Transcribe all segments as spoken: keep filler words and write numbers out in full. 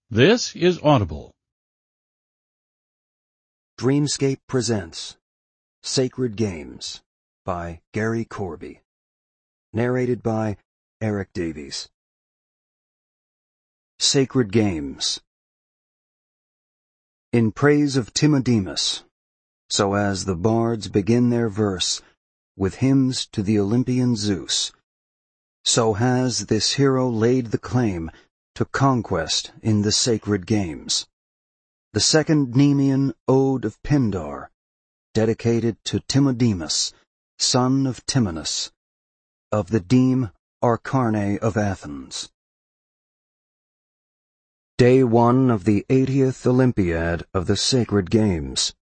This is Audible. Dreamscape presents Sacred Games by Gary Corby. Narrated by Eric Davies. Sacred Games. In praise of Timodemus, so as the bards begin their verse with hymns to the Olympian Zeus, so has this hero laid the claim to conquest in the sacred games. The second Nemean Ode of Pindar, dedicated to Timodemus, son of Timonus, of the deme Arcarne of Athens. Day one of the eightieth Olympiad of the Sacred Games.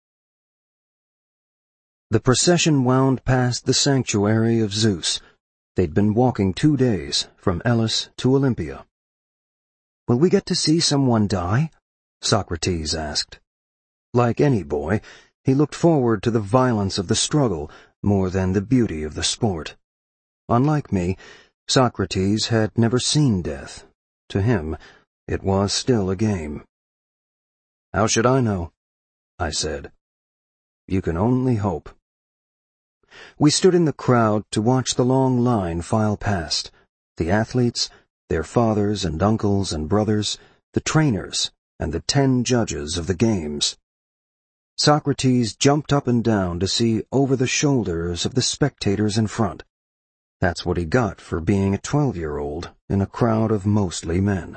The procession wound past the sanctuary of Zeus. They'd been walking two days, from Elis to Olympia. "Will we get to see someone die?" Socrates asked. Like any boy, he looked forward to the violence of the struggle more than the beauty of the sport. Unlike me, Socrates had never seen death. To him, it was still a game. "How should I know?" I said. "You can only hope." We stood in the crowd to watch the long line file past, the athletes, their fathers and uncles and brothers, the trainers, and the ten judges of the games. Socrates jumped up and down to see over the shoulders of the spectators in front. That's what he got for being a twelve-year-old in a crowd of mostly men.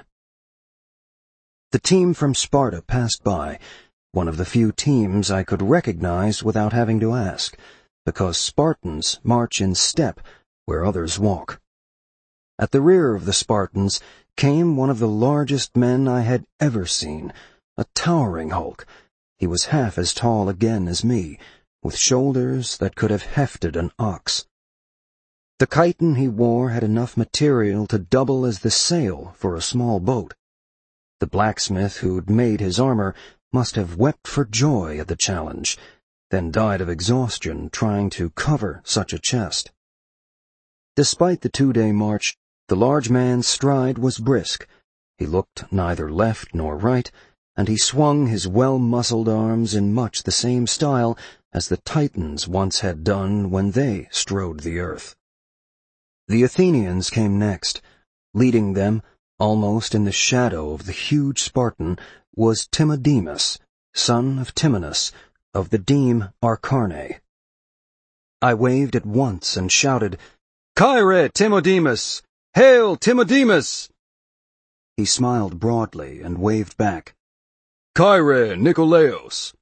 The team from Sparta passed by, one of the few teams I could recognize without having to ask, because Spartans march in step where others walk. At the rear of the Spartans came one of the largest men I had ever seen, a towering hulk. He was half as tall again as me, with shoulders that could have hefted an ox. The chiton he wore had enough material to double as the sail for a small boat. The blacksmith who'd made his armor must have wept for joy at the challenge, then died of exhaustion trying to cover such a chest. Despite the two-day march, the large man's stride was brisk. He looked neither left nor right, and he swung his well-muscled arms in much the same style as the Titans once had done when they strode the earth. The Athenians came next. Leading them, almost in the shadow of the huge Spartan, was Timodemus, son of Timonus, of the deme Arcarne. I waved at once and shouted, "Kyrie, Timodemus! Hail, Timodemus!" He smiled broadly and waved back, "Kyrie, Nikolaos!"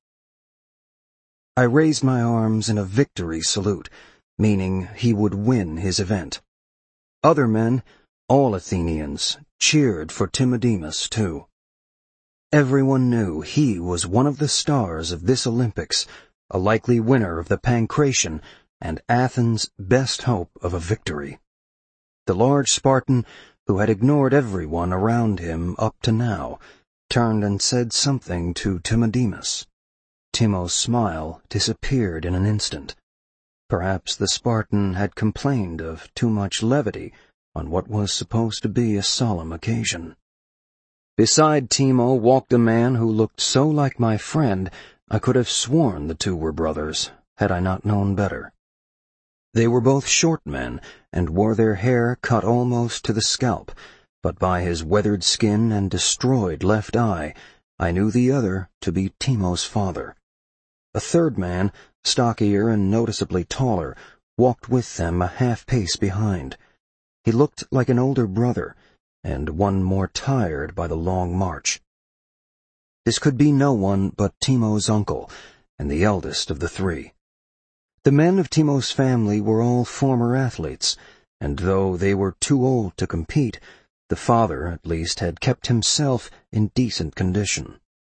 I raised my arms in a victory salute, meaning he would win his event. Other men, all Athenians, cheered for Timodemus, too. Everyone knew he was one of the stars of this Olympics, a likely winner of the Pancration, and Athens' best hope of a victory. The large Spartan, who had ignored everyone around him up to now, turned and said something to Timodemus. Timo's smile disappeared in an instant. Perhaps the Spartan had complained of too much levity on what was supposed to be a solemn occasion. Beside Timo walked a man who looked so like my friend I could have sworn the two were brothers, had I not known better. They were both short men, and wore their hair cut almost to the scalp, but by his weathered skin and destroyed left eye, I knew the other to be Timo's father. A third man, stockier and noticeably taller, walked with them a half-pace behind. He looked like an older brother, and one more tired by the long march. This could be no one but Timo's uncle, and the eldest of the three. The men of Timo's family were all former athletes, and though they were too old to compete, the father, at least, had kept himself in decent condition.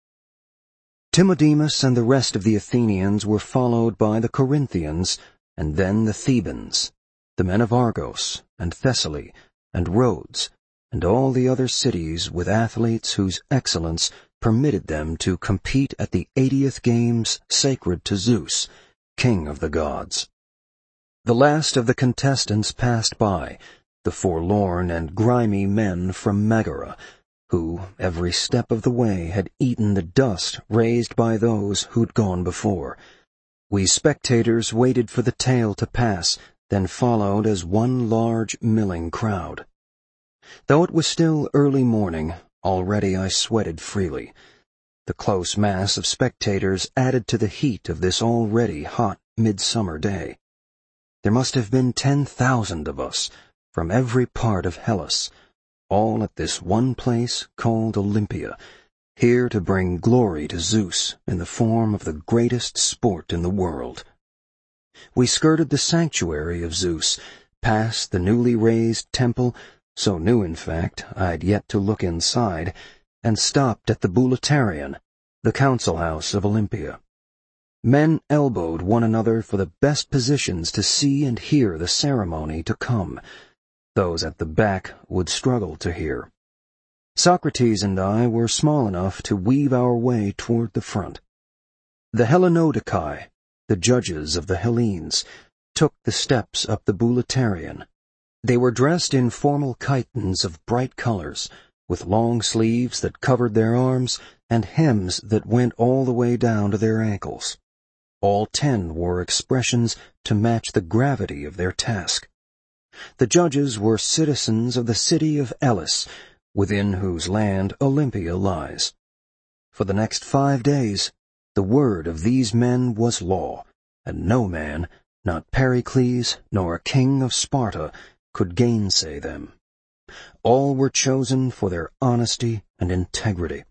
Timodemus and the rest of the Athenians were followed by the Corinthians, and then the Thebans, the men of Argos, and Thessaly, and Rhodes, and all the other cities with athletes whose excellence permitted them to compete at the eightieth games sacred to Zeus, king of the gods. The last of the contestants passed by, the forlorn and grimy men from Megara, who, every step of the way, had eaten the dust raised by those who'd gone before. We spectators waited for the tale to pass, then followed as one large milling crowd. Though it was still early morning, already I sweated freely. The close mass of spectators added to the heat of this already hot midsummer day. There must have been ten thousand of us, from every part of Hellas, all at this one place called Olympia, here to bring glory to Zeus in the form of the greatest sport in the world. We skirted the sanctuary of Zeus, past the newly raised temple, so new in fact I'd yet to look inside, and stopped at the Bouleuterion, the council house of Olympia. Men elbowed one another for the best positions to see and hear the ceremony to come. Those at the back would struggle to hear. Socrates and I were small enough to weave our way toward the front. The Hellenodikai, the judges of the Hellenes, took the steps up the Bouleuterion. They were dressed in formal chitons of bright colors, with long sleeves that covered their arms and hems that went all the way down to their ankles. All ten wore expressions to match the gravity of their task. The judges were citizens of the city of Elis, within whose land Olympia lies. For the next five days, the word of these men was law, and no man, not Pericles nor a king of Sparta, could gainsay them. All were chosen for their honesty and integrity.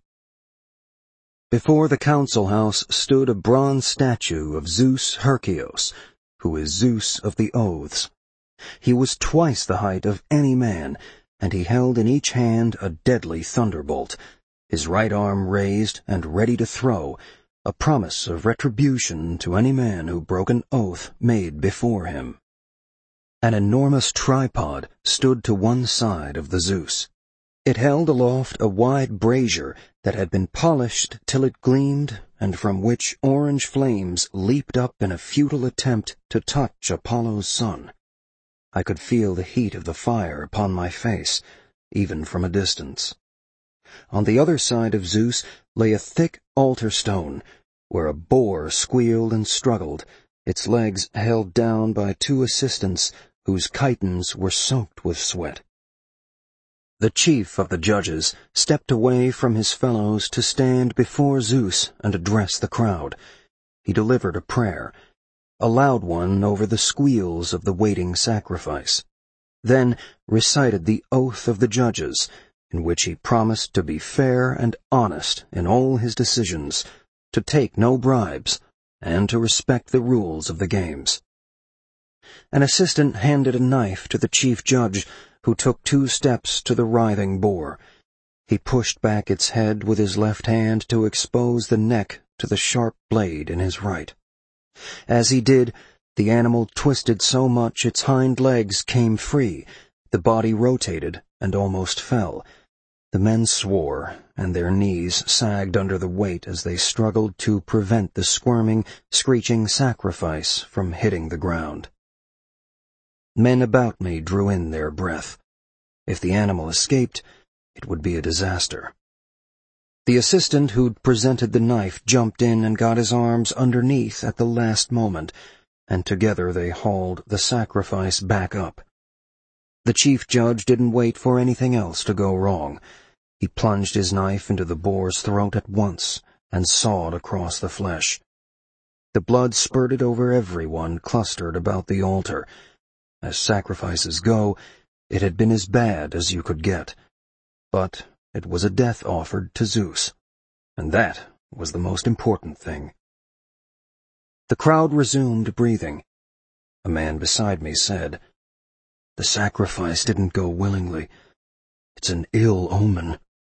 Before the council house stood a bronze statue of Zeus Herkios, who is Zeus of the Oaths. He was twice the height of any man, and he held in each hand a deadly thunderbolt, his right arm raised and ready to throw, a promise of retribution to any man who broke an oath made before him. An enormous tripod stood to one side of the Zeus. It held aloft a wide brazier that had been polished till it gleamed, and from which orange flames leaped up in a futile attempt to touch Apollo's sun. I could feel the heat of the fire upon my face, even from a distance. On the other side of Zeus lay a thick altar stone, where a boar squealed and struggled, its legs held down by two assistants whose chitons were soaked with sweat. The chief of the judges stepped away from his fellows to stand before Zeus and address the crowd. He delivered a prayer, a loud one over the squeals of the waiting sacrifice, then recited the oath of the judges, in which he promised to be fair and honest in all his decisions, to take no bribes, and to respect the rules of the games. An assistant handed a knife to the chief judge, who took two steps to the writhing boar. He pushed back its head with his left hand to expose the neck to the sharp blade in his right. As he did, the animal twisted so much its hind legs came free, the body rotated and almost fell. The men swore, and their knees sagged under the weight as they struggled to prevent the squirming, screeching sacrifice from hitting the ground. Men about me drew in their breath. If the animal escaped, it would be a disaster. The assistant who'd presented the knife jumped in and got his arms underneath at the last moment, and together they hauled the sacrifice back up. The chief judge didn't wait for anything else to go wrong. He plunged his knife into the boar's throat at once and sawed across the flesh. The blood spurted over everyone clustered about the altar. As sacrifices go, it had been as bad as you could get. But it was a death offered to Zeus, and that was the most important thing. The crowd resumed breathing. A man beside me said, "The sacrifice didn't go willingly. It's an ill omen."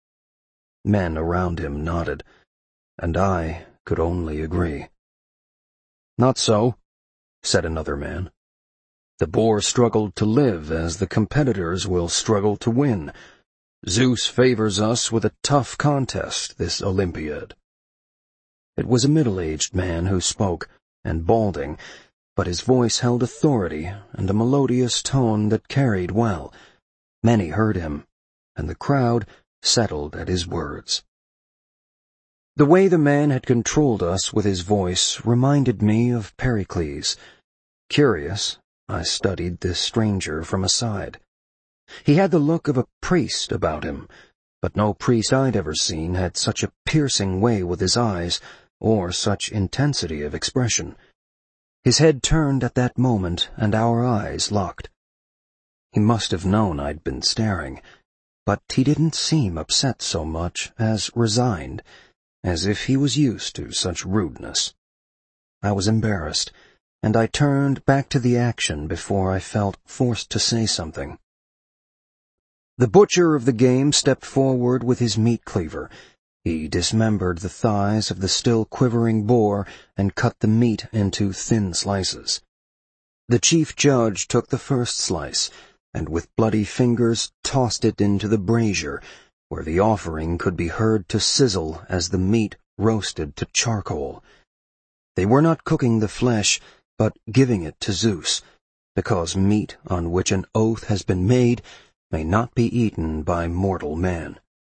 Men around him nodded, and I could only agree. "Not so," said another man. "The boar struggled to live as the competitors will struggle to win. Zeus favors us with a tough contest this Olympiad." It was a middle-aged man who spoke, and balding, but his voice held authority and a melodious tone that carried well. Many heard him, and the crowd, settled at his words. The way the man had controlled us with his voice reminded me of Pericles. Curious, I studied this stranger from aside. He had the look of a priest about him, but no priest I'd ever seen had such a piercing way with his eyes, or such intensity of expression. His head turned at that moment, and our eyes locked. He must have known I'd been staring, but he didn't seem upset so much as resigned, as if he was used to such rudeness. I was embarrassed, and I turned back to the action before I felt forced to say something. The butcher of the game stepped forward with his meat cleaver. He dismembered the thighs of the still quivering boar and cut the meat into thin slices. The chief judge took the first slice, and with bloody fingers tossed it into the brazier, where the offering could be heard to sizzle as the meat roasted to charcoal. They were not cooking the flesh, but giving it to Zeus, because meat on which an oath has been made may not be eaten by mortal man.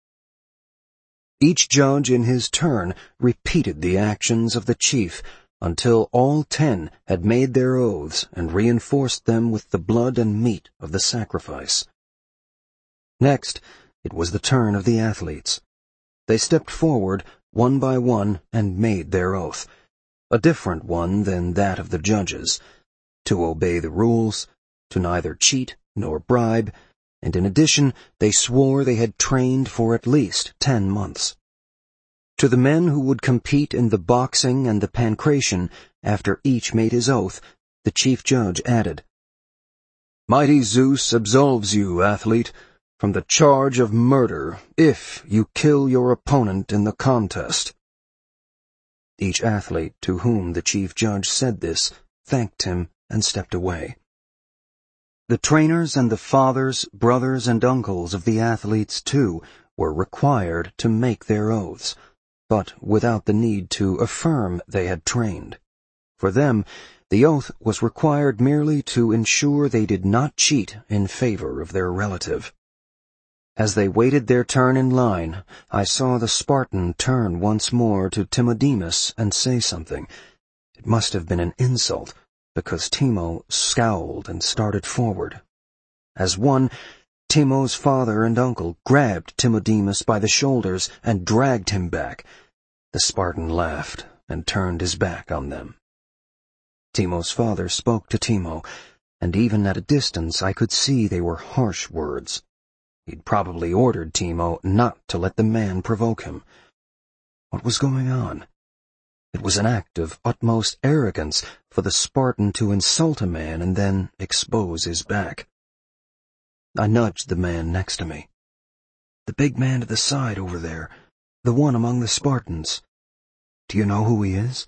Each judge in his turn repeated the actions of the chief until all ten had made their oaths and reinforced them with the blood and meat of the sacrifice. Next, it was the turn of the athletes. They stepped forward one by one and made their oath, a different one than that of the judges, to obey the rules, to neither cheat nor bribe, and in addition they swore they had trained for at least ten months. To the men who would compete in the boxing and the pancration, after each made his oath, the chief judge added, "Mighty Zeus absolves you, athlete, from the charge of murder if you kill your opponent in the contest." Each athlete to whom the chief judge said this thanked him and stepped away. The trainers and the fathers, brothers, and uncles of the athletes, too, were required to make their oaths, but without the need to affirm they had trained. For them, the oath was required merely to ensure they did not cheat in favor of their relative. As they waited their turn in line, I saw the Spartan turn once more to Timodemus and say something. It must have been an insult, because Timo scowled and started forward. As one, Timo's father and uncle grabbed Timodemus by the shoulders and dragged him back. The Spartan laughed and turned his back on them. Timo's father spoke to Timo, and even at a distance I could see they were harsh words. He'd probably ordered Timo not to let the man provoke him. What was going on? It was an act of utmost arrogance for the Spartan to insult a man and then expose his back. I nudged the man next to me. "The big man to the side over there, the one among the Spartans. Do you know who he is?"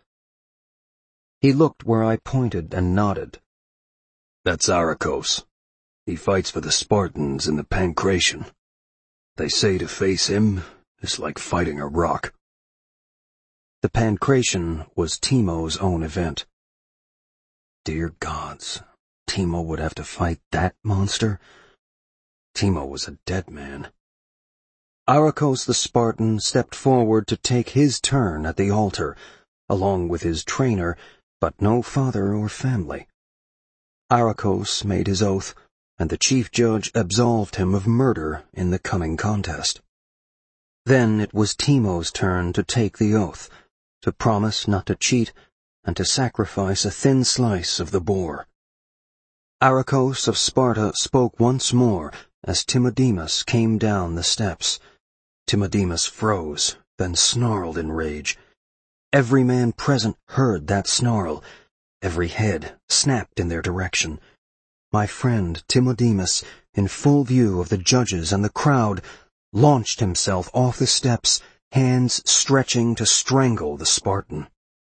He looked where I pointed and nodded. "That's Arachos. He fights for the Spartans in the pancration. They say to face him is like fighting a rock." The pancration was Timo's own event. Dear gods, Timo would have to fight that monster? Timo was a dead man. Arachos the Spartan stepped forward to take his turn at the altar, along with his trainer, but no father or family. Arachos made his oath, and the chief judge absolved him of murder in the coming contest. Then it was Timo's turn to take the oath, to promise not to cheat, and to sacrifice a thin slice of the boar. Arachos of Sparta spoke once more as Timodemus came down the steps. Timodemus froze, then snarled in rage. Every man present heard that snarl. Every head snapped in their direction. My friend Timodemus, in full view of the judges and the crowd, launched himself off the steps, hands stretching to strangle the Spartan.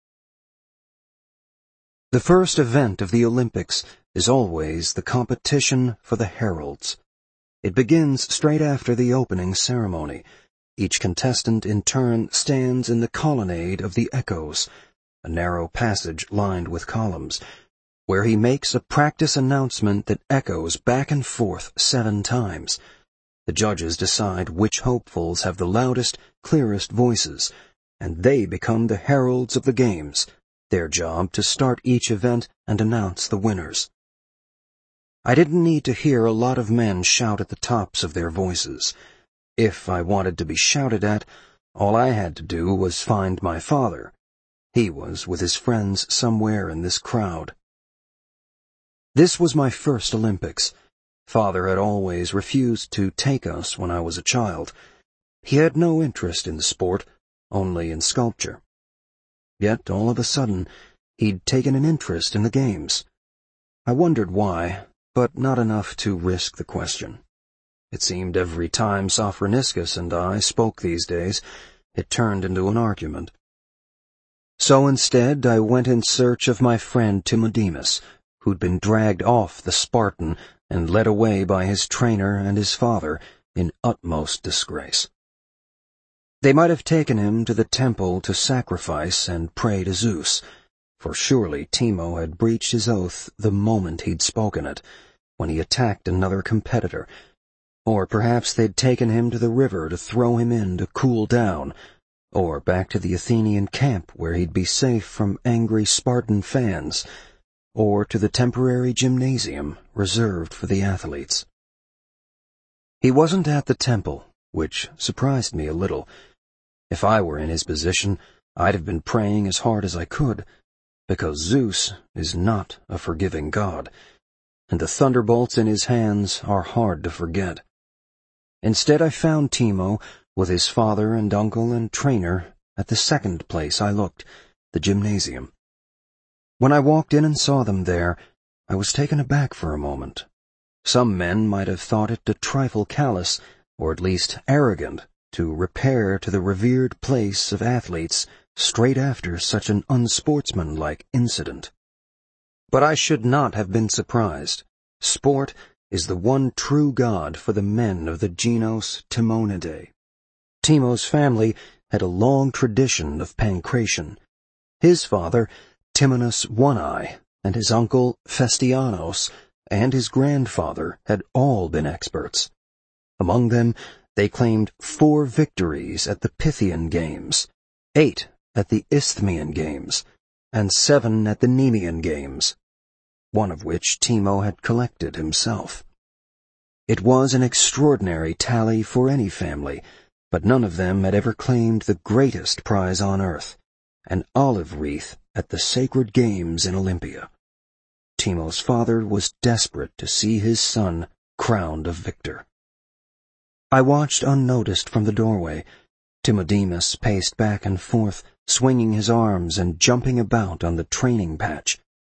The first event of the Olympics is always the competition for the heralds. It begins straight after the opening ceremony. Each contestant in turn stands in the colonnade of the Echoes, a narrow passage lined with columns, where he makes a practice announcement that echoes back and forth seven times. The judges decide which hopefuls have the loudest, clearest voices, and they become the heralds of the games, their job to start each event and announce the winners. I didn't need to hear a lot of men shout at the tops of their voices. If I wanted to be shouted at, all I had to do was find my father. He was with his friends somewhere in this crowd. This was my first Olympics. Father had always refused to take us when I was a child. He had no interest in the sport, only in sculpture. Yet, all of a sudden, he'd taken an interest in the games. I wondered why, but not enough to risk the question. It seemed every time Sophroniscus and I spoke these days, it turned into an argument. So instead, I went in search of my friend Timodemus, who'd been dragged off the Spartan and led away by his trainer and his father in utmost disgrace. They might have taken him to the temple to sacrifice and pray to Zeus, for surely Timo had breached his oath the moment he'd spoken it, when he attacked another competitor. Or perhaps they'd taken him to the river to throw him in to cool down, or back to the Athenian camp where he'd be safe from angry Spartan fans, or to the temporary gymnasium reserved for the athletes. He wasn't at the temple, which surprised me a little. If I were in his position, I'd have been praying as hard as I could, because Zeus is not a forgiving god, and the thunderbolts in his hands are hard to forget. Instead, I found Timo with his father and uncle and trainer at the second place I looked, the gymnasium. When I walked in and saw them there, I was taken aback for a moment. Some men might have thought it a trifle callous, or at least arrogant, to repair to the revered place of athletes straight after such an unsportsmanlike incident. But I should not have been surprised. Sport is the one true god for the men of the genus Timonidae. Timo's family had a long tradition of pancration. His father, Timonus One-Eye, and his uncle Festianos, and his grandfather had all been experts. Among them, they claimed four victories at the Pythian Games, eight at the Isthmian Games, and seven at the Nemean Games, one of which Timo had collected himself. It was an extraordinary tally for any family, but none of them had ever claimed the greatest prize on earth, an olive wreath at the sacred games in Olympia. Timo's father was desperate to see his son crowned a victor. I watched unnoticed from the doorway. Timodemus paced back and forth, swinging his arms and jumping about on the training patch.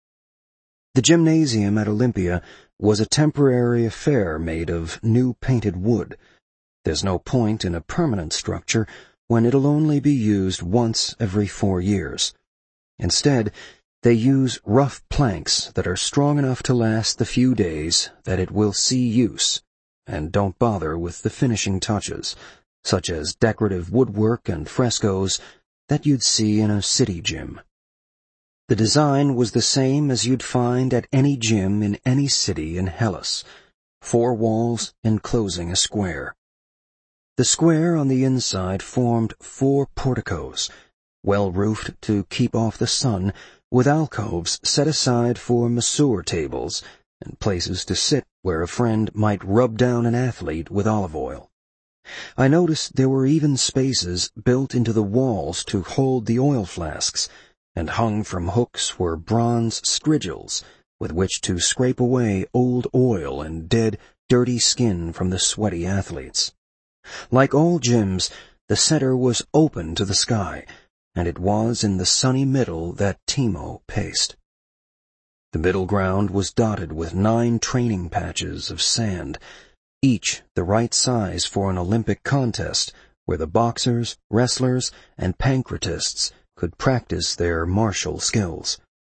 The gymnasium at Olympia was a temporary affair made of new painted wood. There's no point in a permanent structure when it'll only be used once every four years. Instead, they use rough planks that are strong enough to last the few days that it will see use, and don't bother with the finishing touches, such as decorative woodwork and frescoes that you'd see in a city gym. The design was the same as you'd find at any gym in any city in Hellas, four walls enclosing a square. The square on the inside formed four porticos, well-roofed to keep off the sun, with alcoves set aside for masseur tables and places to sit where a friend might rub down an athlete with olive oil. I noticed there were even spaces built into the walls to hold the oil flasks, and hung from hooks were bronze strigils with which to scrape away old oil and dead, dirty skin from the sweaty athletes. Like all gyms, the center was open to the sky, and it was in the sunny middle that Timo paced. The middle ground was dotted with nine training patches of sand, each the right size for an Olympic contest where the boxers, wrestlers, and pancratists could practice their martial skills.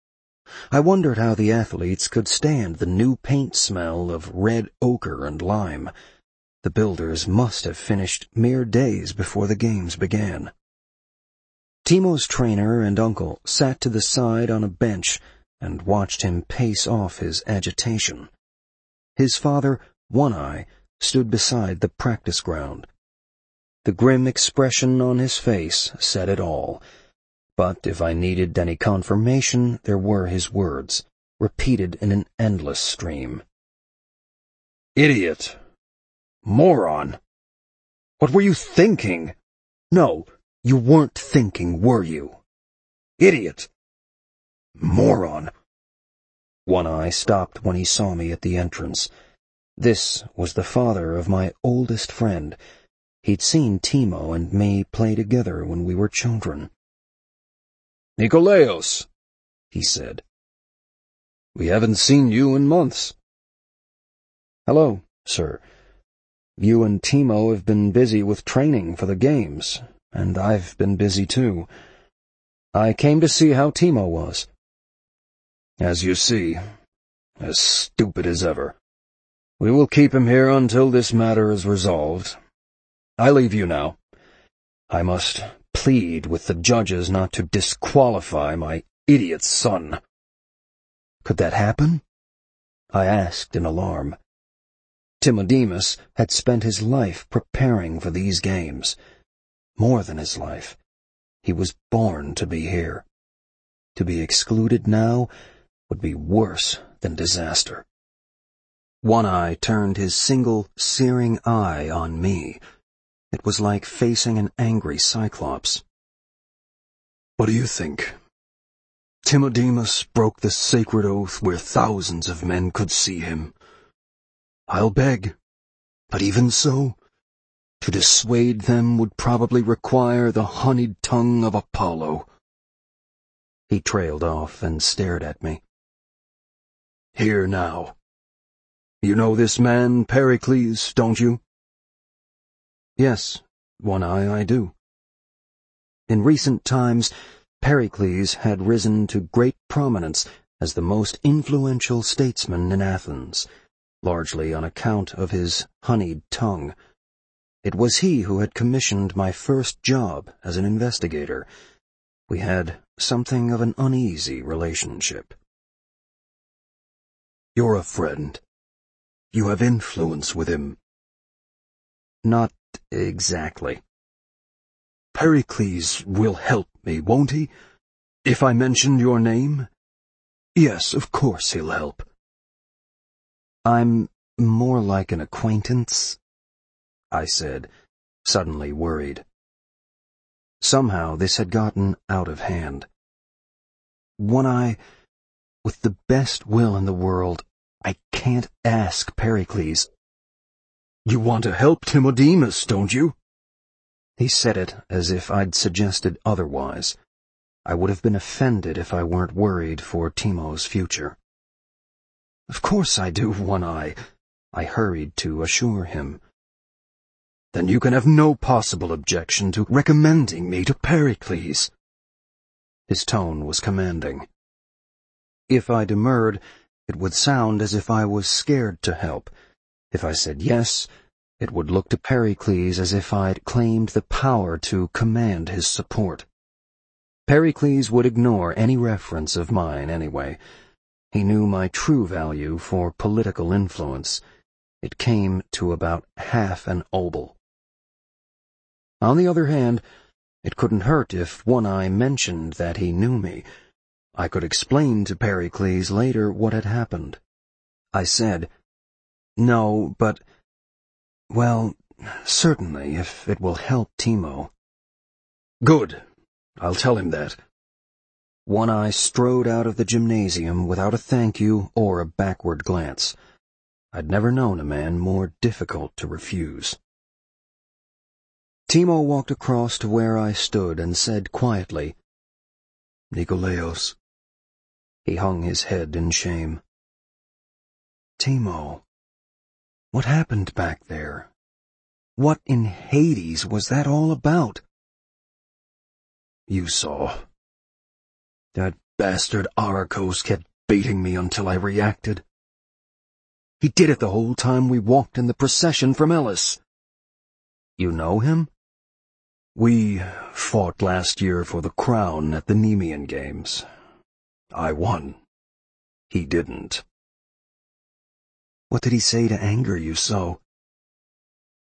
I wondered how the athletes could stand the new paint smell of red ochre and lime. The builders must have finished mere days before the games began. Timo's trainer and uncle sat to the side on a bench and watched him pace off his agitation. His father, One-Eye, stood beside the practice ground. The grim expression on his face said it all, but if I needed any confirmation, there were his words, repeated in an endless stream. Idiot! Moron! What were you thinking? No, you weren't thinking, were you? Idiot! Moron! One Eye stopped when he saw me at the entrance. This was the father of my oldest friend. He'd seen Timo and me play together when we were children. Nikolaos, he said. We haven't seen you in months. Hello, sir. You and Timo have been busy with training for the games, and I've been busy too. I came to see how Timo was. As you see, as stupid as ever. We will keep him here until this matter is resolved. I leave you now. I must plead with the judges not to disqualify my idiot son. Could that happen? I asked in alarm. Timodemus had spent his life preparing for these games. More than his life. He was born to be here. To be excluded now would be worse than disaster. One Eye turned his single, searing eye on me. It was like facing an angry Cyclops. What do you think? Timodemus broke the sacred oath where thousands of men could see him. I'll beg, but even so, to dissuade them would probably require the honeyed tongue of Apollo. He trailed off and stared at me. Here now. You know this man, Pericles, don't you? Yes, One Eye, I do. In recent times, Pericles had risen to great prominence as the most influential statesman in Athens, largely on account of his honeyed tongue. It was he who had commissioned my first job as an investigator. We had something of an uneasy relationship. You're a friend. You have influence with him. Not exactly. Pericles will help me, won't he? If I mention your name? Yes, of course he'll help. I'm more like an acquaintance, I said, suddenly worried. Somehow this had gotten out of hand. One Eye, with the best will in the world, I can't ask Pericles. You want to help Timodemus, don't you? He said it as if I'd suggested otherwise. I would have been offended if I weren't worried for Timo's future. Of course I do, One Eye, I hurried to assure him. Then you can have no possible objection to recommending me to Pericles. His tone was commanding. If I demurred, it would sound as if I was scared to help. If I said yes, it would look to Pericles as if I'd claimed the power to command his support. Pericles would ignore any reference of mine anyway. He knew my true value for political influence. It came to about half an obol. On the other hand, it couldn't hurt if One Eye mentioned that he knew me. I could explain to Pericles later what had happened. I said, "No, but, well, certainly, if it will help Timo." Good. I'll tell him that. One Eye strode out of the gymnasium without a thank you or a backward glance. I'd never known a man more difficult to refuse. Timo walked across to where I stood and said quietly, "Nikolaos." He hung his head in shame. Timo, what happened back there? What in Hades was that all about? You saw. That bastard Arachos kept beating me until I reacted. He did it the whole time we walked in the procession from Elis. You know him? We fought last year for the crown at the Nemean Games. I won. He didn't. What did he say to anger you so?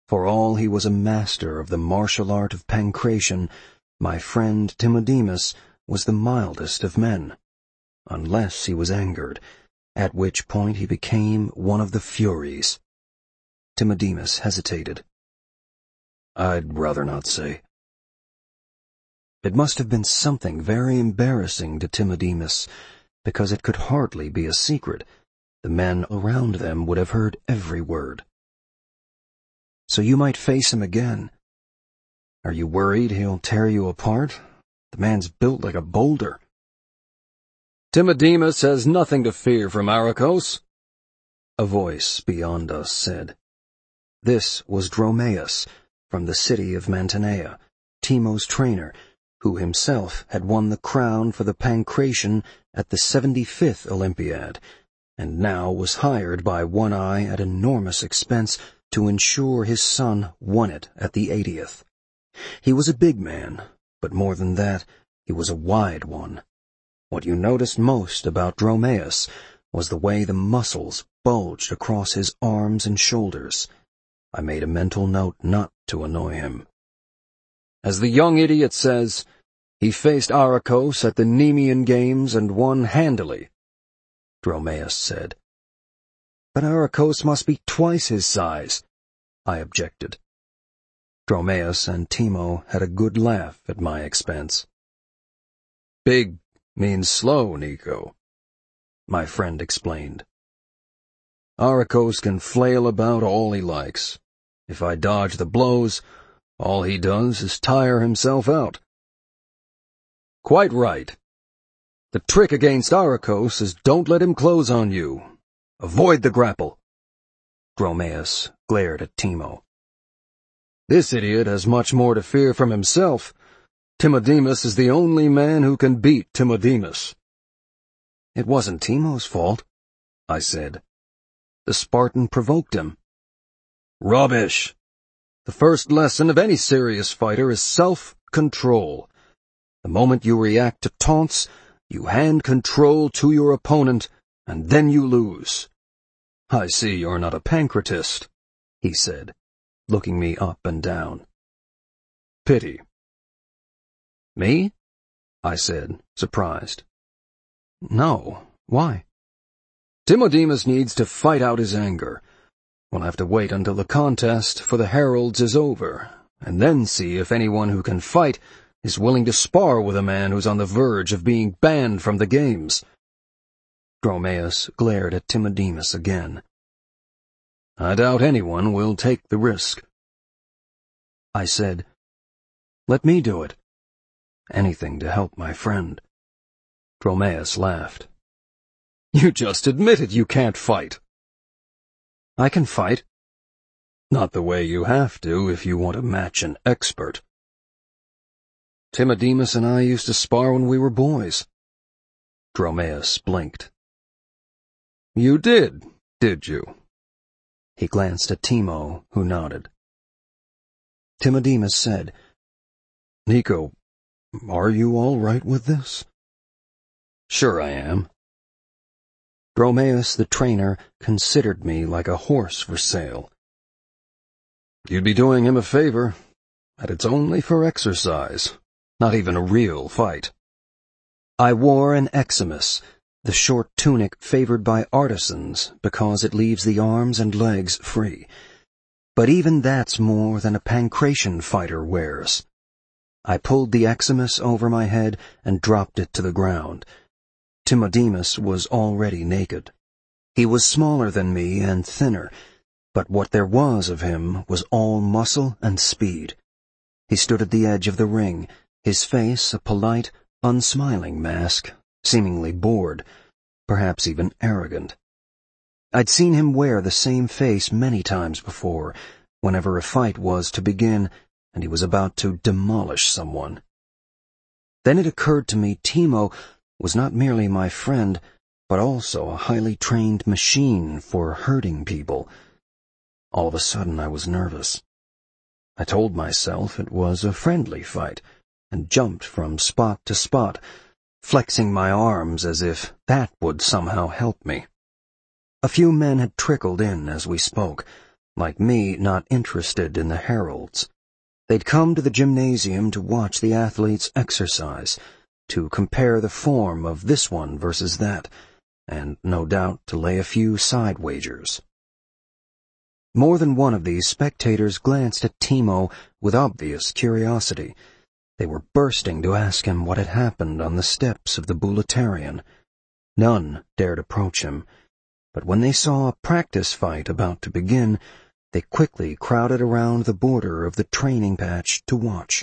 For all he was a master of the martial art of pankration, my friend Timodemus was the mildest of men, unless he was angered, at which point he became one of the Furies. Timodemus hesitated. I'd rather not say. It must have been something very embarrassing to Timodemus, because it could hardly be a secret. The men around them would have heard every word. So you might face him again. Are you worried he'll tear you apart? The man's built like a boulder. Timodemus has nothing to fear from Arachos, a voice beyond us said. This was Dromaeus, from the city of Mantinea, Timo's trainer, who himself had won the crown for the pankration at the seventy-fifth Olympiad, and now was hired by One Eye at enormous expense to ensure his son won it at the eightieth. He was a big man, but more than that, he was a wide one. What you noticed most about Dromaeus was the way the muscles bulged across his arms and shoulders. I made a mental note not to annoy him. As the young idiot says, he faced Arachos at the Nemean Games and won handily, Dromaeus said. But Arachos must be twice his size, I objected. Dromaeus and Timo had a good laugh at my expense. Big means slow, Nico, my friend explained. Arachos can flail about all he likes. If I dodge the blows, all he does is tire himself out. Quite right. The trick against Arachos is don't let him close on you. Avoid the grapple. Dromaeus glared at Timo. This idiot has much more to fear from himself. Timodemus is the only man who can beat Timodemus. It wasn't Timo's fault, I said. The Spartan provoked him. Rubbish! The first lesson of any serious fighter is self-control. The moment you react to taunts, you hand control to your opponent, and then you lose. I see you're not a pancratist, he said, looking me up and down. Pity. Me? I said, surprised. No, why? Timodemus needs to fight out his anger. We'll have to wait until the contest for the heralds is over, and then see if anyone who can fight is willing to spar with a man who's on the verge of being banned from the games. Dromaeus glared at Timodemus again. I doubt anyone will take the risk. I said, Let me do it. Anything to help my friend. Dromaeus laughed. You just admitted you can't fight. I can fight. Not the way you have to if you want to match an expert. Timodemus and I used to spar when we were boys. Dromaeus blinked. You did, did you? He glanced at Timo, who nodded. Timodemus said, Nico, are you all right with this? Sure I am. Dromaeus the trainer considered me like a horse for sale. You'd be doing him a favor, and it's only for exercise, not even a real fight. I wore an eximus, the short tunic favored by artisans because it leaves the arms and legs free. But even that's more than a pankration fighter wears. I pulled the eximus over my head and dropped it to the ground. Timodemus was already naked. He was smaller than me and thinner, but what there was of him was all muscle and speed. He stood at the edge of the ring, his face a polite, unsmiling mask, seemingly bored, perhaps even arrogant. I'd seen him wear the same face many times before, whenever a fight was to begin and he was about to demolish someone. Then it occurred to me Timo was not merely my friend, but also a highly trained machine for hurting people. All of a sudden I was nervous. I told myself it was a friendly fight, and jumped from spot to spot, flexing my arms as if that would somehow help me. A few men had trickled in as we spoke, like me, not interested in the heralds. They'd come to the gymnasium to watch the athletes exercise, to compare the form of this one versus that, and no doubt to lay a few side wagers. More than one of these spectators glanced at Timo with obvious curiosity. They were bursting to ask him what had happened on the steps of the Bouleuterion. None dared approach him, but when they saw a practice fight about to begin, they quickly crowded around the border of the training patch to watch.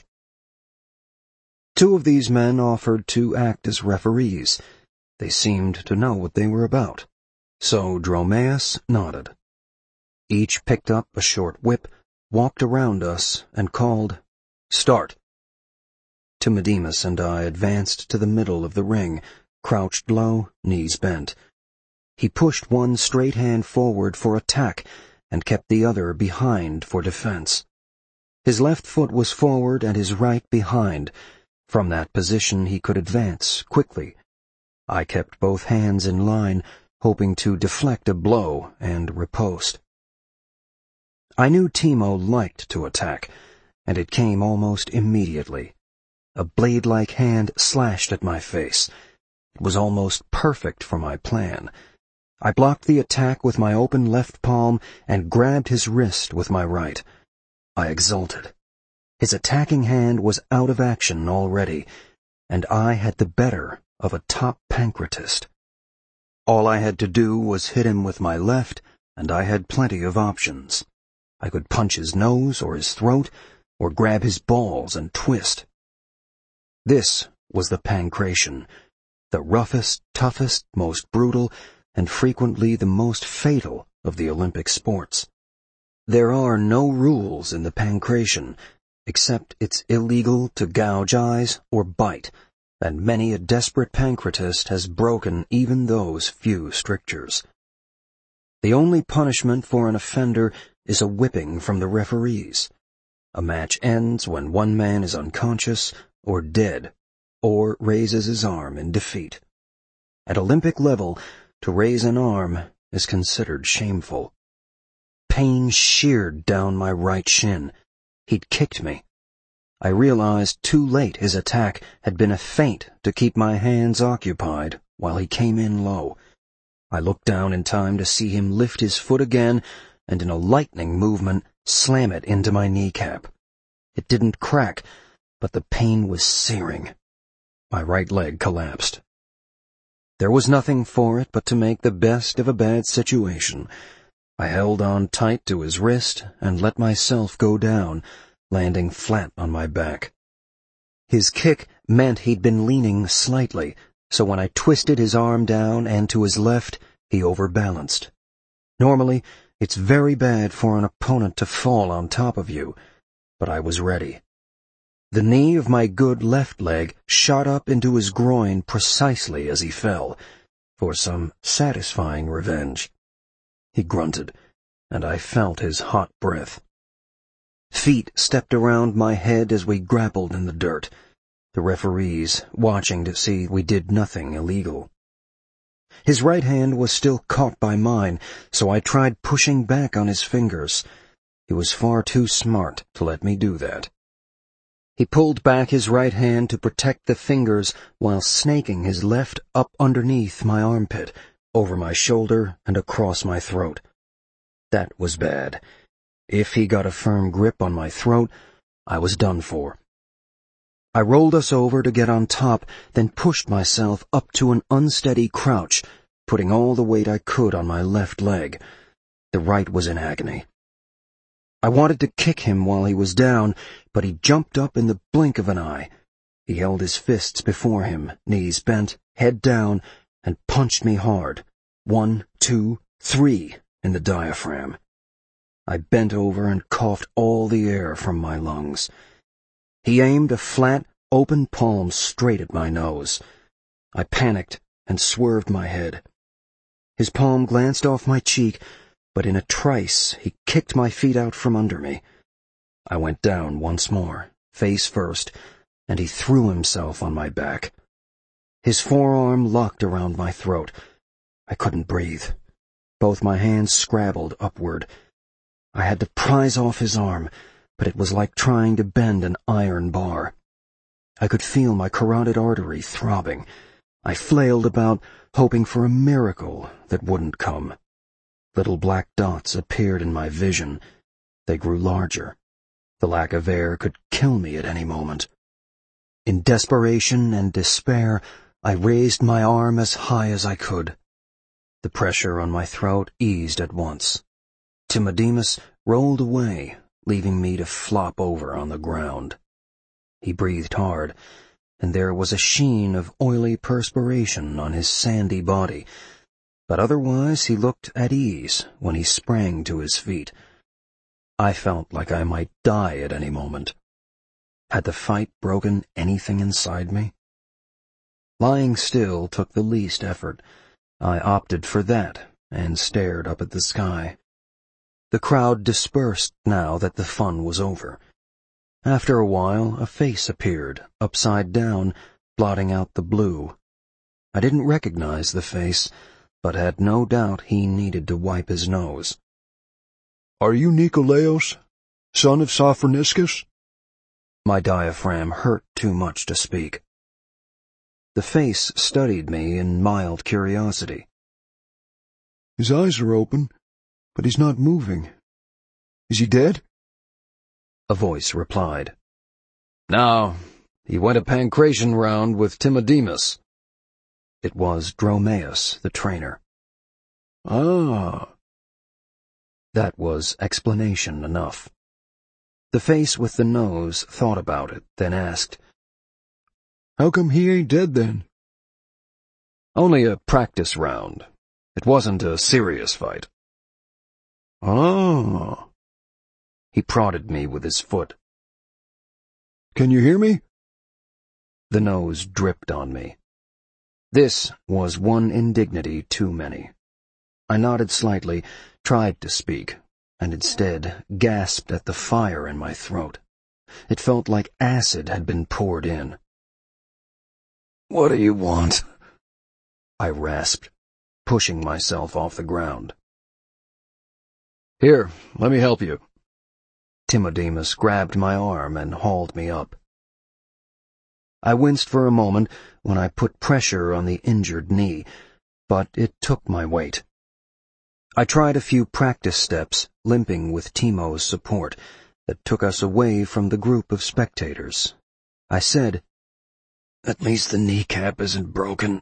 Two of these men offered to act as referees. They seemed to know what they were about, so Dromaeus nodded. Each picked up a short whip, walked around us, and called, "Start!" Timodemus and I advanced to the middle of the ring, crouched low, knees bent. He pushed one straight hand forward for attack, and kept the other behind for defense. His left foot was forward and his right behind. From that position he could advance quickly. I kept both hands in line, hoping to deflect a blow and riposte. I knew Timo liked to attack, and it came almost immediately. A blade-like hand slashed at my face. It was almost perfect for my plan. I blocked the attack with my open left palm and grabbed his wrist with my right. I exulted. His attacking hand was out of action already, and I had the better of a top pancratist. All I had to do was hit him with my left, and I had plenty of options. I could punch his nose or his throat, or grab his balls and twist. This was the pancration, the roughest, toughest, most brutal, and frequently the most fatal of the Olympic sports. There are no rules in the pancration, except it's illegal to gouge eyes or bite, and many a desperate pancratist has broken even those few strictures. The only punishment for an offender is a whipping from the referees. A match ends when one man is unconscious or dead, or raises his arm in defeat. At Olympic level, to raise an arm is considered shameful. Pain sheared down my right shin. He'd kicked me. I realized too late his attack had been a feint to keep my hands occupied while he came in low. I looked down in time to see him lift his foot again and in a lightning movement slam it into my kneecap. It didn't crack, but the pain was searing. My right leg collapsed. There was nothing for it but to make the best of a bad situation. I held on tight to his wrist and let myself go down, landing flat on my back. His kick meant he'd been leaning slightly, so when I twisted his arm down and to his left, he overbalanced. Normally, it's very bad for an opponent to fall on top of you, but I was ready. The knee of my good left leg shot up into his groin precisely as he fell, for some satisfying revenge. He grunted, and I felt his hot breath. Feet stepped around my head as we grappled in the dirt, the referees watching to see we did nothing illegal. His right hand was still caught by mine, so I tried pushing back on his fingers. He was far too smart to let me do that. He pulled back his right hand to protect the fingers while snaking his left up underneath my armpit, over my shoulder and across my throat. That was bad. If he got a firm grip on my throat, I was done for. I rolled us over to get on top, then pushed myself up to an unsteady crouch, putting all the weight I could on my left leg. The right was in agony. I wanted to kick him while he was down, but he jumped up in the blink of an eye. He held his fists before him, knees bent, head down, and punched me hard. One, two, three, in the diaphragm. I bent over and coughed all the air from my lungs. He aimed a flat, open palm straight at my nose. I panicked and swerved my head. His palm glanced off my cheek, but in a trice he kicked my feet out from under me. I went down once more, face first, and he threw himself on my back. His forearm locked around my throat. I couldn't breathe. Both my hands scrabbled upward. I had to prise off his arm, but it was like trying to bend an iron bar. I could feel my carotid artery throbbing. I flailed about, hoping for a miracle that wouldn't come. Little black dots appeared in my vision. They grew larger. The lack of air could kill me at any moment. In desperation and despair, I raised my arm as high as I could. The pressure on my throat eased at once. Timodemus rolled away, leaving me to flop over on the ground. He breathed hard, and there was a sheen of oily perspiration on his sandy body, but otherwise he looked at ease when he sprang to his feet. I felt like I might die at any moment. Had the fight broken anything inside me? Lying still took the least effort. I opted for that and stared up at the sky. The crowd dispersed now that the fun was over. After a while, a face appeared, upside down, blotting out the blue. I didn't recognize the face, but had no doubt he needed to wipe his nose. "Are you Nikolaos, son of Sophroniscus?" My diaphragm hurt too much to speak. The face studied me in mild curiosity. "His eyes are open, but he's not moving. Is he dead?" A voice replied. "No, he went a pancration round with Timodemus." It was Dromaeus, the trainer. Ah. That was explanation enough. The face with the nose thought about it, then asked, "How come he ain't dead then?" "Only a practice round. It wasn't a serious fight." Ah. He prodded me with his foot. "Can you hear me?" The nose dripped on me. This was one indignity too many. I nodded slightly, tried to speak, and instead gasped at the fire in my throat. It felt like acid had been poured in. "What do you want?" I rasped, pushing myself off the ground. "Here, let me help you." Timodemus grabbed my arm and hauled me up. I winced for a moment when I put pressure on the injured knee, but it took my weight. I tried a few practice steps, limping with Timo's support, that took us away from the group of spectators. I said, "At least the kneecap isn't broken."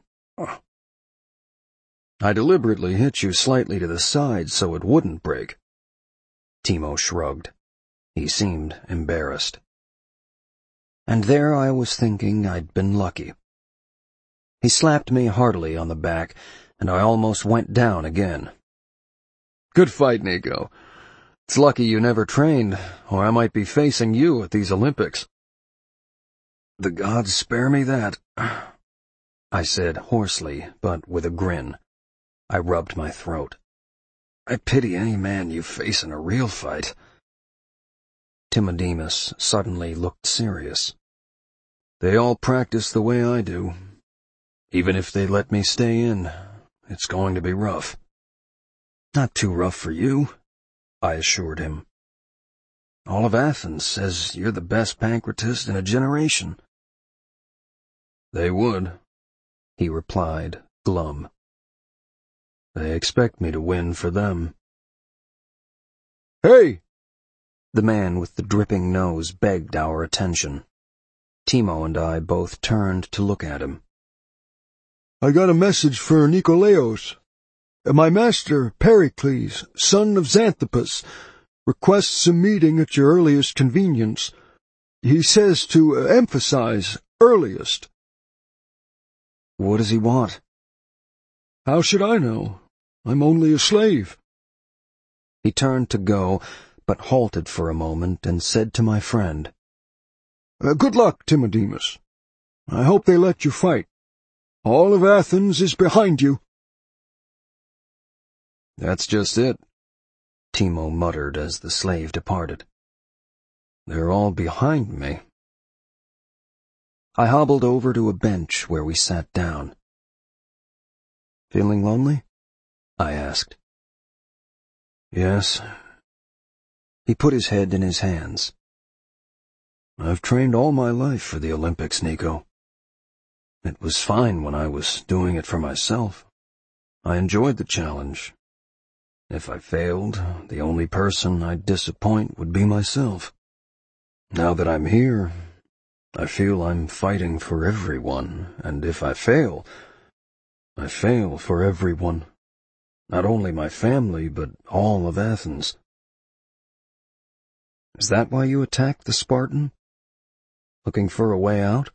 "I deliberately hit you slightly to the side so it wouldn't break." Timo shrugged. He seemed embarrassed. And there I was thinking I'd been lucky. He slapped me heartily on the back, and I almost went down again. "Good fight, Nico. It's lucky you never trained, or I might be facing you at these Olympics." "The gods spare me that," I said hoarsely, but with a grin. I rubbed my throat. "I pity any man you face in a real fight." Timodemus suddenly looked serious. "They all practice the way I do. Even if they let me stay in, it's going to be rough." "Not too rough for you," I assured him. "All of Athens says you're the best pancratist in a generation." "They would," he replied, glum. "They expect me to win for them." "Hey!" The man with the dripping nose begged our attention. Timo and I both turned to look at him. "I got a message for Nikolaos. My master, Pericles, son of Xanthippus, requests a meeting at your earliest convenience. He says to emphasize earliest." "What does he want?" "How should I know? I'm only a slave." He turned to go, but halted for a moment and said to my friend, Uh, good luck, Timodemus. I hope they let you fight. All of Athens is behind you." "That's just it," Timo muttered as the slave departed. "They're all behind me." I hobbled over to a bench where we sat down. "Feeling lonely?" I asked. "Yes, He put his head in his hands. I've trained all my life for the Olympics, Nico. It was fine when I was doing it for myself. I enjoyed the challenge. If I failed, the only person I'd disappoint would be myself. Now that I'm here, I feel I'm fighting for everyone, and if I fail, I fail for everyone. Not only my family, but all of Athens. Is that why you attacked the Spartan? Looking for a way out?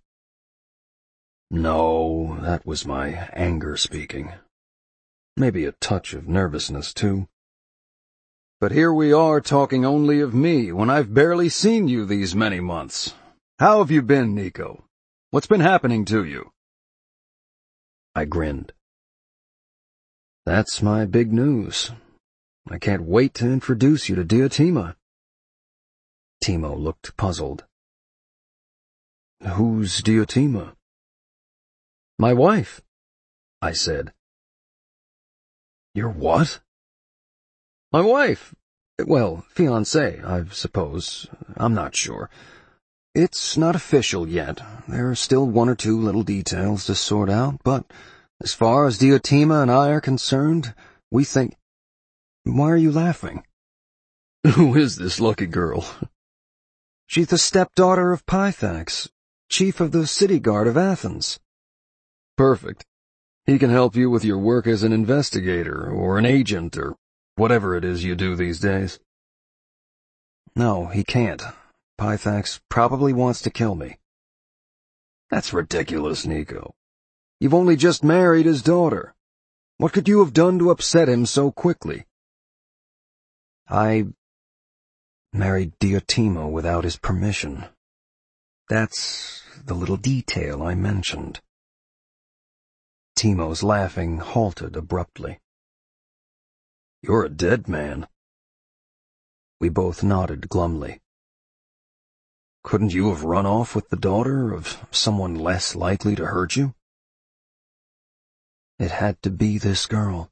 No, that was my anger speaking. Maybe a touch of nervousness, too. But here we are talking only of me when I've barely seen you these many months. How have you been, Nico? What's been happening to you? I grinned. That's my big news. I can't wait to introduce you to Diotima. Timo looked puzzled. Who's Diotima? My wife, I said. Your what? My wife. Well, fiancée, I suppose. I'm not sure. It's not official yet. There are still one or two little details to sort out, but as far as Diotima and I are concerned, we think... Why are you laughing? Who is this lucky girl? She's the stepdaughter of Pythax, chief of the city guard of Athens. Perfect. He can help you with your work as an investigator, or an agent, or whatever it is you do these days. No, he can't. Pythax probably wants to kill me. That's ridiculous, Nico. You've only just married his daughter. What could you have done to upset him so quickly? I married Diotima without his permission. That's the little detail I mentioned. Timo's laughing halted abruptly. You're a dead man. We both nodded glumly. Couldn't you have run off with the daughter of someone less likely to hurt you? It had to be this girl.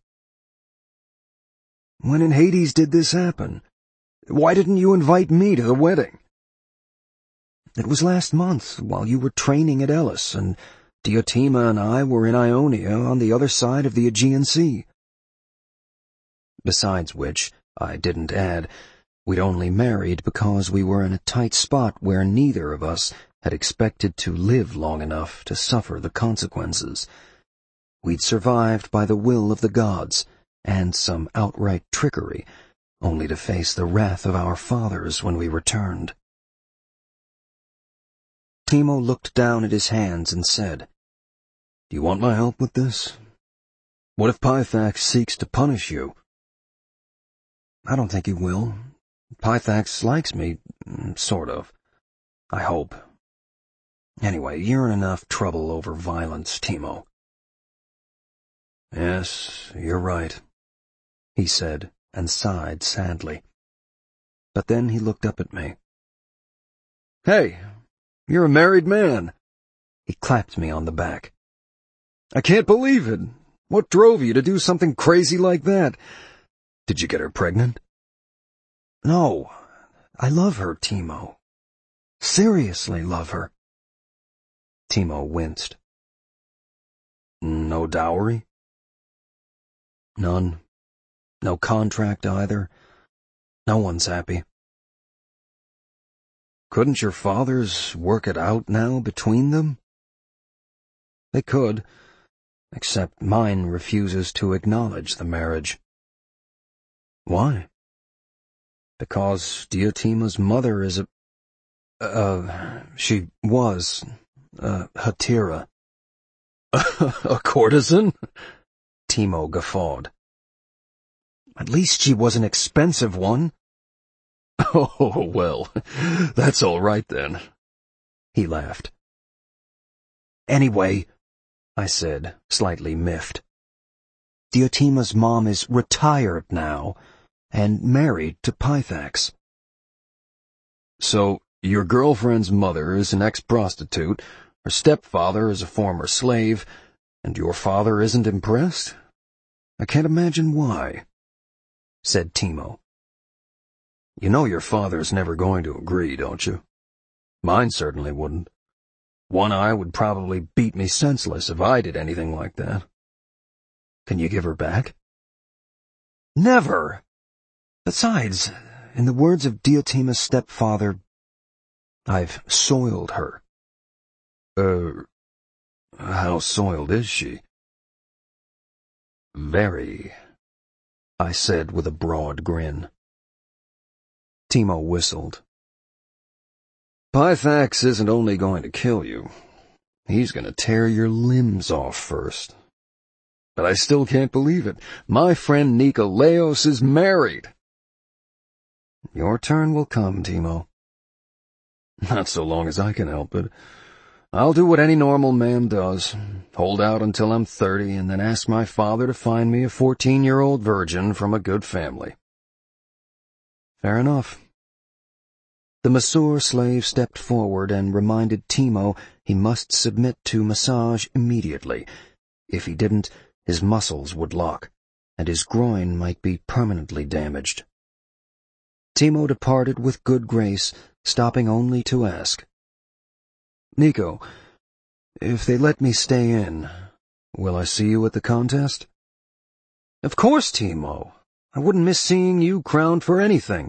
When in Hades did this happen? Why didn't you invite me to the wedding? It was last month, while you were training at Elis, and Diotima and I were in Ionia on the other side of the Aegean Sea. Besides which, I didn't add, we'd only married because we were in a tight spot where neither of us had expected to live long enough to suffer the consequences. We'd survived by the will of the gods, and some outright trickery, only to face the wrath of our fathers when we returned. Timo looked down at his hands and said, Do you want my help with this? What if Pythax seeks to punish you? I don't think he will. Pythax likes me, sort of. I hope. Anyway, you're in enough trouble over violence, Timo. Yes, you're right, he said, and sighed sadly. But then he looked up at me. Hey, you're a married man. He clapped me on the back. I can't believe it. What drove you to do something crazy like that? Did you get her pregnant? No. I love her, Timo. Seriously love her. Timo winced. No dowry? None. No contract either. No one's happy. Couldn't your fathers work it out now between them? They could, except mine refuses to acknowledge the marriage. Why? Because Diotima's mother is a... Uh, she was a Hetaira. A courtesan? Timo guffawed. At least she was an expensive one. Oh, well, that's all right then. He laughed. Anyway, I said, slightly miffed, Diotima's mom is retired now, and married to Pythax. So, your girlfriend's mother is an ex-prostitute, her stepfather is a former slave, and your father isn't impressed? I can't imagine why, said Timo. You know your father's never going to agree, don't you? Mine certainly wouldn't. One Eye would probably beat me senseless if I did anything like that. Can you give her back? Never! Besides, in the words of Diotima's stepfather, I've soiled her. Er, how soiled is she? Very, I said with a broad grin. Timo whistled. Pythax isn't only going to kill you, he's going to tear your limbs off first. But I still can't believe it. My friend Nikolaos is married. Your turn will come, Timo. Not so long as I can help it. I'll do what any normal man does, hold out until I'm thirty, and then ask my father to find me a fourteen-year-old virgin from a good family. Fair enough. The masseur slave stepped forward and reminded Timo he must submit to massage immediately. If he didn't, his muscles would lock, and his groin might be permanently damaged. Timo departed with good grace, stopping only to ask, Nico, if they let me stay in, will I see you at the contest? Of course, Timo. I wouldn't miss seeing you crowned for anything.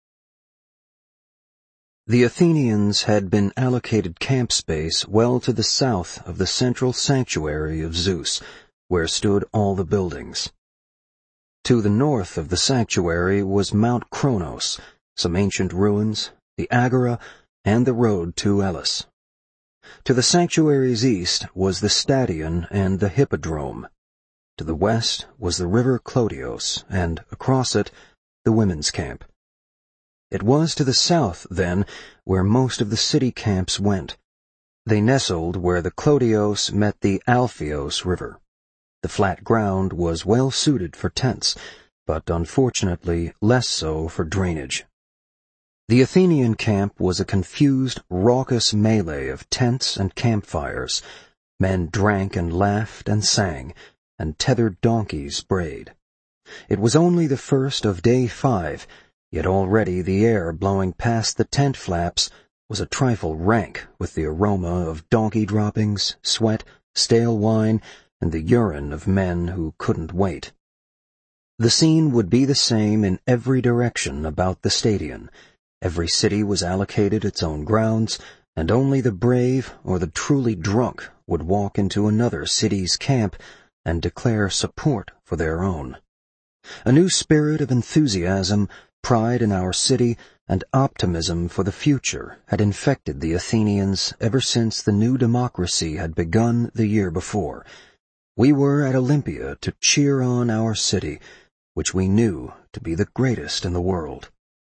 The Athenians had been allocated camp space well to the south of the central sanctuary of Zeus, where stood all the buildings. To the north of the sanctuary was Mount Kronos, some ancient ruins, the Agora, and the road to Elis. To the sanctuary's east was the Stadion and the Hippodrome. To the west was the river Clodios, and across it, the women's camp. It was to the south, then, where most of the city camps went. They nestled where the Clodios met the Alpheos River. The flat ground was well suited for tents, but unfortunately less so for drainage. The Athenian camp was a confused, raucous melee of tents and campfires. Men drank and laughed and sang, and tethered donkeys brayed. It was only the first of day five, yet already the air blowing past the tent flaps was a trifle rank with the aroma of donkey droppings, sweat, stale wine, and the urine of men who couldn't wait. The scene would be the same in every direction about the stadion. Every city was allocated its own grounds, and only the brave or the truly drunk would walk into another city's camp and declare support for their own. A new spirit of enthusiasm, pride in our city, and optimism for the future had infected the Athenians ever since the new democracy had begun the year before. We were at Olympia to cheer on our city, which we knew to be the greatest in the world.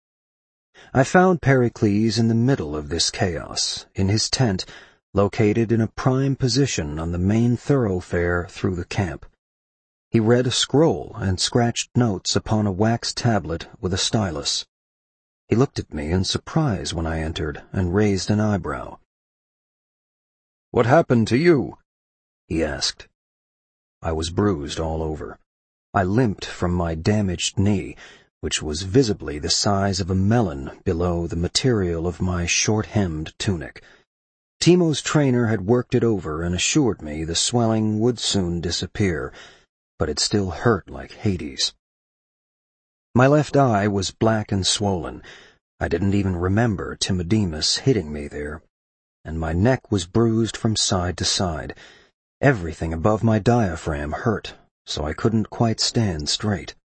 I found Pericles in the middle of this chaos, in his tent, located in a prime position on the main thoroughfare through the camp. He read a scroll and scratched notes upon a wax tablet with a stylus. He looked at me in surprise when I entered and raised an eyebrow. "What happened to you?" he asked. I was bruised all over. I limped from my damaged knee, which was visibly the size of a melon below the material of my short-hemmed tunic. Timo's trainer had worked it over and assured me the swelling would soon disappear, but it still hurt like Hades. My left eye was black and swollen. I didn't even remember Timodemus hitting me there, and my neck was bruised from side to side. Everything above my diaphragm hurt, so I couldn't quite stand straight.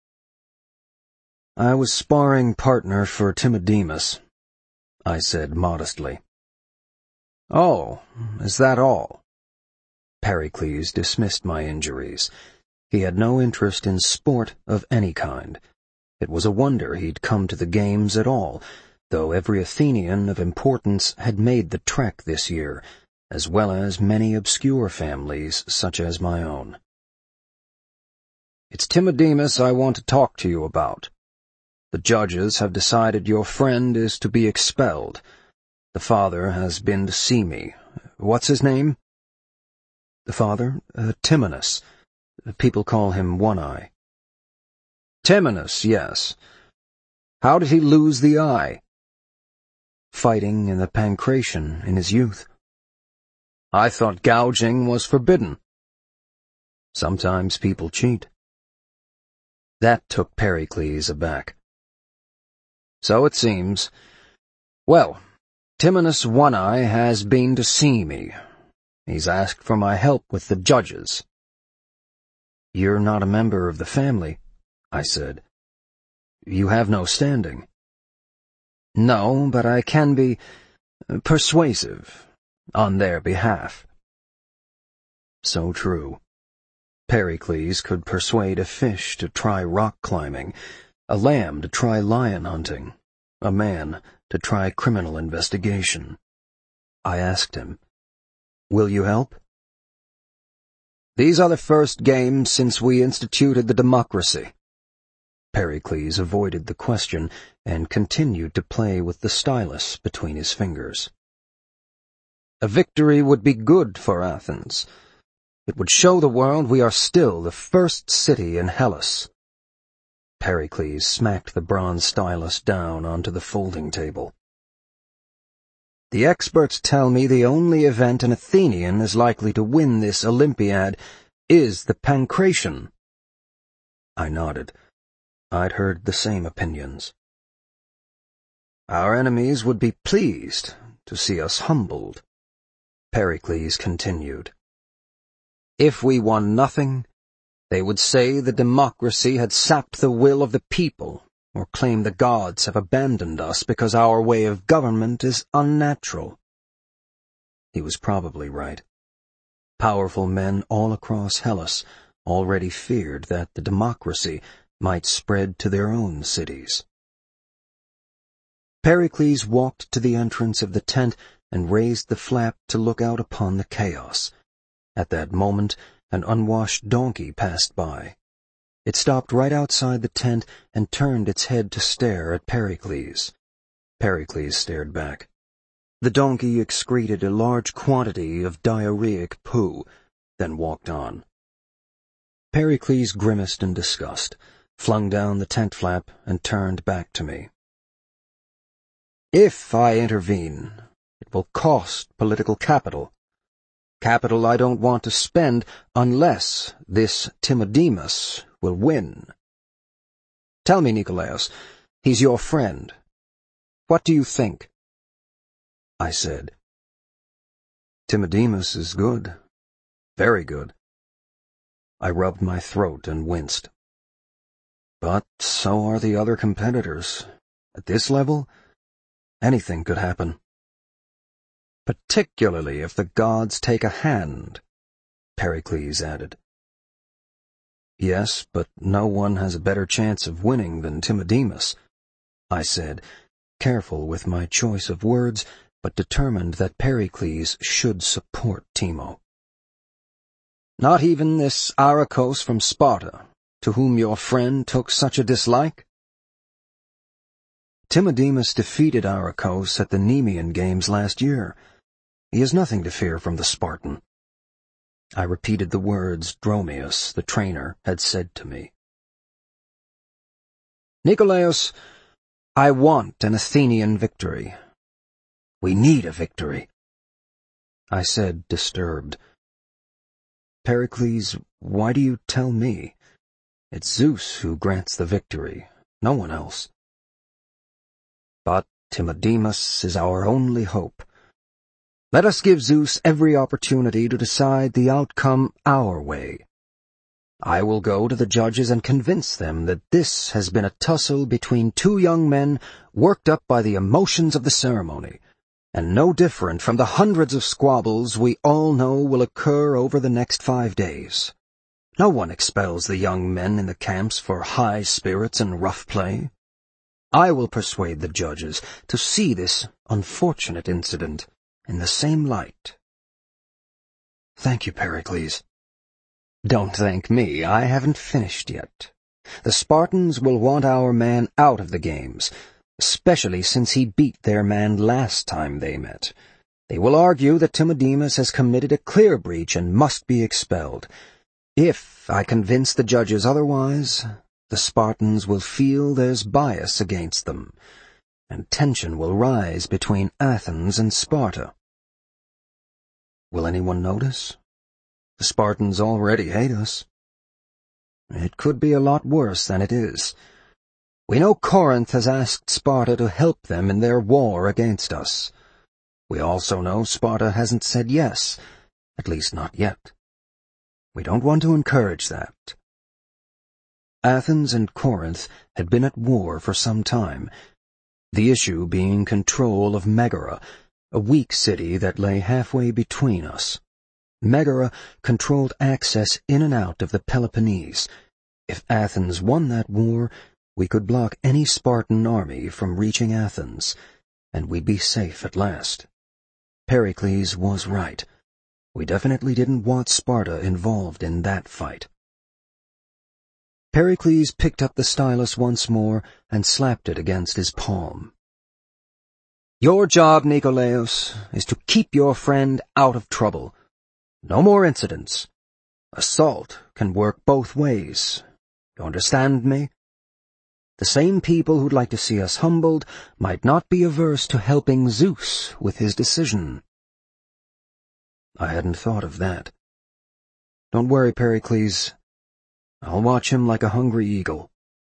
"I was sparring partner for Timodemus," I said modestly. "Oh, is that all?" Pericles dismissed my injuries. He had no interest in sport of any kind. It was a wonder he'd come to the games at all, though every Athenian of importance had made the trek this year, as well as many obscure families such as my own. "It's Timodemus I want to talk to you about. The judges have decided your friend is to be expelled. The father has been to see me. What's his name?" "The father? Uh, Timonus. People call him One Eye." "Timonus, yes. How did he lose the eye? Fighting in the Pancration in his youth. I thought gouging was forbidden. Sometimes people cheat. That took Pericles aback. So it seems. Well, Timonas One-Eye has been to see me. He's asked for my help with the judges. You're not a member of the family, I said. You have no standing. No, but I can be persuasive on their behalf. So true. Pericles could persuade a fish to try rock climbing, a lamb to try lion hunting, a man to try criminal investigation. I asked him, "Will you help?" These are the first games since we instituted the democracy. Pericles avoided the question and continued to play with the stylus between his fingers. A victory would be good for Athens. It would show the world we are still the first city in Hellas. Pericles smacked the bronze stylus down onto the folding table. The experts tell me the only event an Athenian is likely to win this Olympiad is the Pancration. I nodded. I'd heard the same opinions. Our enemies would be pleased to see us humbled. Pericles continued. If we won nothing, they would say the democracy had sapped the will of the people, or claim the gods have abandoned us because our way of government is unnatural. He was probably right. Powerful men all across Hellas already feared that the democracy might spread to their own cities. Pericles walked to the entrance of the tent and raised the flap to look out upon the chaos. At that moment, an unwashed donkey passed by. It stopped right outside the tent and turned its head to stare at Pericles. Pericles stared back. The donkey excreted a large quantity of diarrheic poo, then walked on. Pericles grimaced in disgust, flung down the tent flap, and turned back to me. If I intervene, it will cost political capital. Capital I don't want to spend unless this Timodemus will win. Tell me, Nikolaos, he's your friend. What do you think? I said, Timodemus is good. Very good. I rubbed my throat and winced. But so are the other competitors. At this level, anything could happen. Particularly if the gods take a hand, Pericles added. Yes, but no one has a better chance of winning than Timodemus, I said, careful with my choice of words, but determined that Pericles should support Timo. Not even this Arachos from Sparta, to whom your friend took such a dislike? Timodemus defeated Arachos at the Nemean Games last year. He has nothing to fear from the Spartan. I repeated the words Dromius, the trainer, had said to me. Nikolaos, I want an Athenian victory. We need a victory. I said, disturbed. Pericles, why do you tell me? It's Zeus who grants the victory, no one else. But Timodemus is our only hope. Let us give Zeus every opportunity to decide the outcome our way. I will go to the judges and convince them that this has been a tussle between two young men worked up by the emotions of the ceremony, and no different from the hundreds of squabbles we all know will occur over the next five days. No one expels the young men in the camps for high spirits and rough play. I will persuade the judges to see this unfortunate incident in the same light. Thank you, Pericles. Don't thank me. I haven't finished yet. The Spartans will want our man out of the games, especially since he beat their man last time they met. They will argue that Timodemus has committed a clear breach and must be expelled. If I convince the judges otherwise, the Spartans will feel there's bias against them, and tension will rise between Athens and Sparta. Will anyone notice? The Spartans already hate us. It could be a lot worse than it is. We know Corinth has asked Sparta to help them in their war against us. We also know Sparta hasn't said yes, at least not yet. We don't want to encourage that. Athens and Corinth had been at war for some time, the issue being control of Megara, a weak city that lay halfway between us. Megara controlled access in and out of the Peloponnese. If Athens won that war, we could block any Spartan army from reaching Athens, and we'd be safe at last. Pericles was right. We definitely didn't want Sparta involved in that fight. Pericles picked up the stylus once more and slapped it against his palm. Your job, Nikolaos, is to keep your friend out of trouble. No more incidents. Assault can work both ways. You understand me? The same people who'd like to see us humbled might not be averse to helping Zeus with his decision. I hadn't thought of that. Don't worry, Pericles. I'll watch him like a hungry eagle.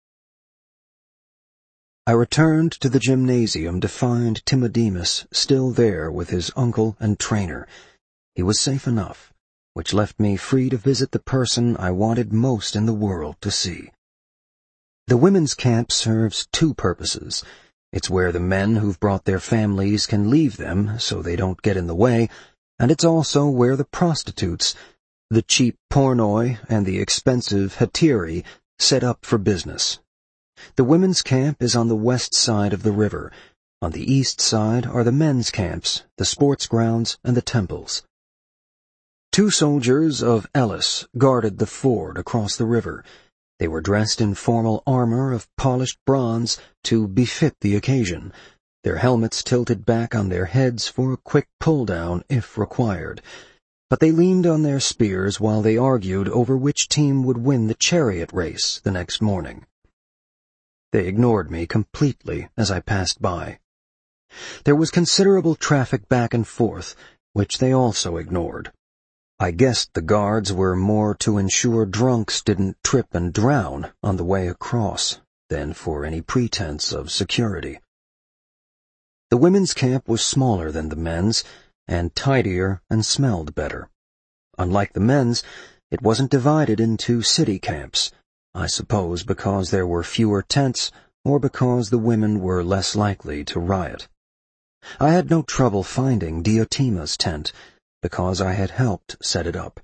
I returned to the gymnasium to find Timodemus still there with his uncle and trainer. He was safe enough, which left me free to visit the person I wanted most in the world to see. The women's camp serves two purposes. It's where the men who've brought their families can leave them so they don't get in the way, and it's also where the prostitutes, the cheap pornoi and the expensive hetairai, set up for business. The women's camp is on the west side of the river. On the east side are the men's camps, the sports grounds, and the temples. Two soldiers of Elis guarded the ford across the river. They were dressed in formal armor of polished bronze to befit the occasion, their helmets tilted back on their heads for a quick pull-down if required. But they leaned on their spears while they argued over which team would win the chariot race the next morning. They ignored me completely as I passed by. There was considerable traffic back and forth, which they also ignored. I guessed the guards were more to ensure drunks didn't trip and drown on the way across than for any pretense of security. The women's camp was smaller than the men's, and tidier and smelled better. Unlike the men's, it wasn't divided into city camps, I suppose because there were fewer tents or because the women were less likely to riot. I had no trouble finding Diotima's tent, because I had helped set it up.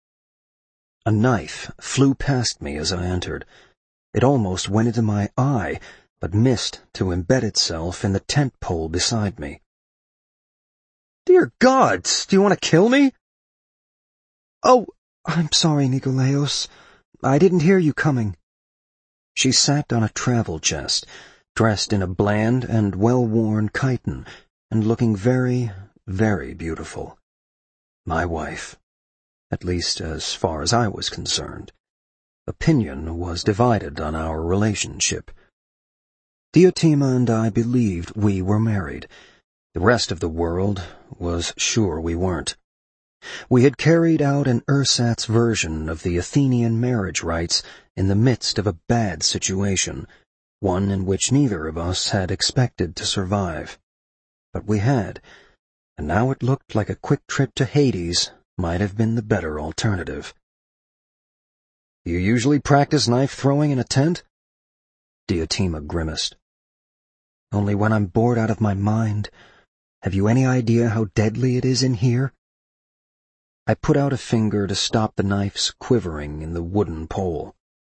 A knife flew past me as I entered. It almost went into my eye, but missed to embed itself in the tent pole beside me. "Dear gods, do you want to kill me?" "Oh, I'm sorry, Nikolaos. I didn't hear you coming." She sat on a travel chest, dressed in a bland and well-worn chiton, and looking very, very beautiful. My wife, at least as far as I was concerned. Opinion was divided on our relationship. Diotima and I believed we were married. The rest of the world was sure we weren't. We had carried out an ersatz version of the Athenian marriage rites in the midst of a bad situation, one in which neither of us had expected to survive. But we had, and now it looked like a quick trip to Hades might have been the better alternative. "You usually practice knife-throwing in a tent?" Diotima grimaced. "Only when I'm bored out of my mind. Have you any idea how deadly it is in here?" I put out a finger to stop the knife's quivering in the wooden pole.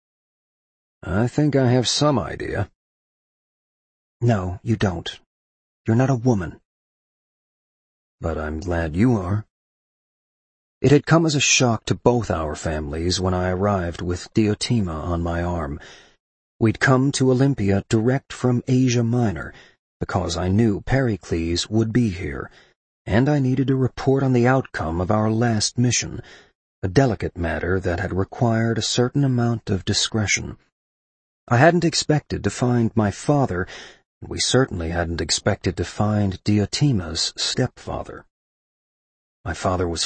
"I think I have some idea." "No, you don't. You're not a woman." "But I'm glad you are." It had come as a shock to both our families when I arrived with Diotima on my arm. We'd come to Olympia direct from Asia Minor, because I knew Pericles would be here, and I needed to report on the outcome of our last mission, a delicate matter that had required a certain amount of discretion. I hadn't expected to find my father, and we certainly hadn't expected to find Diotima's stepfather. My father was